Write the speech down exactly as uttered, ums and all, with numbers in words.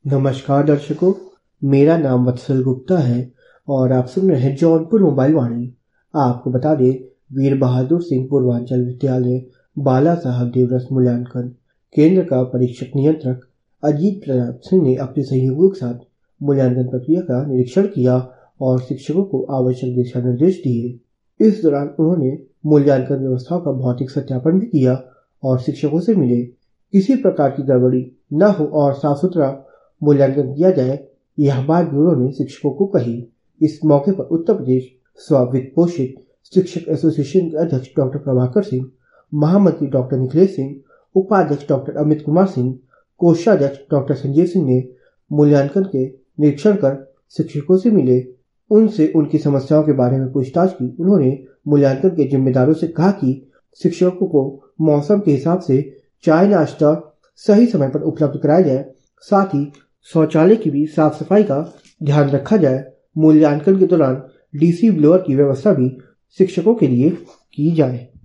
नमस्कार दर्शकों, मेरा नाम वत्सल गुप्ता है और आप सुन रहे हैं जौनपुर मोबाइल वाणी। आपको बता दें, वीर बहादुर सिंह पूर्वांचल विद्यालय बाला साहब देवरस मूल्यांकन केंद्र का परीक्षक नियंत्रक अजीत प्रताप सिंह ने अपने सहयोगियों के साथ मूल्यांकन प्रक्रिया का निरीक्षण किया और शिक्षकों को आवश्यक दिशा निर्देश दिए। इस दौरान उन्होंने मूल्यांकन व्यवस्थाओं का भौतिक सत्यापन भी किया और शिक्षकों से मिले। किसी प्रकार की गड़बड़ी न हो और साफ सुथरा मूल्यांकन किया जाए, यह बात भी उन्होंने शिक्षकों को कही। इस मौके पर उत्तर प्रदेश स्ववित्त पोषित शिक्षक एसोसिएशन के अध्यक्ष डॉक्टर प्रभाकर सिंह, महामंत्री डॉक्टर निखिलेश सिंह, उपाध्यक्ष डॉक्टर अमित कुमार सिंह, कोषाध्यक्ष डॉक्टर संजीव सिंह ने मूल्यांकन के निरीक्षण कर शिक्षकों से मिले। उनसे उनकी समस्याओं के बारे में पूछताछ की। उन्होंने मूल्यांकन के जिम्मेदारों से कहा कि शिक्षकों को मौसम के हिसाब से चाय नाश्ता सही समय पर उपलब्ध कराया जाए, साथ ही शौचालय की भी साफ सफाई का ध्यान रखा जाए। मूल्यांकन के दौरान डीसी ब्लोअर की व्यवस्था भी शिक्षकों के लिए की जाए।